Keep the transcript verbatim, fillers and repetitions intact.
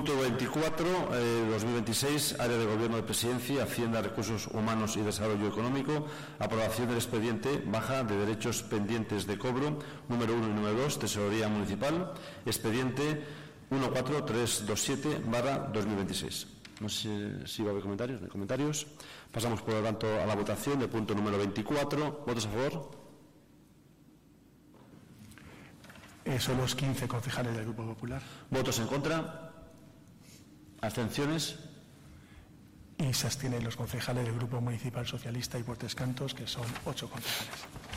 Punto veinticuatro, eh, dos mil veintiséis, Área de Gobierno de Presidencia, Hacienda, Recursos Humanos y Desarrollo Económico, aprobación del expediente, baja de derechos pendientes de cobro, número uno y número dos, Tesorería Municipal, expediente uno cuatro tres dos siete barra dos mil veintiséis. No sé si va a haber comentarios. ¿No hay comentarios? Pasamos, por lo tanto, a la votación del punto número veinticuatro. ¿Votos a favor? Eh, son los quince concejales del Grupo Popular. ¿Votos en contra? ¿Abstenciones? Y se abstienen los concejales del Grupo Municipal Socialista y por tres cantos, que son ocho concejales.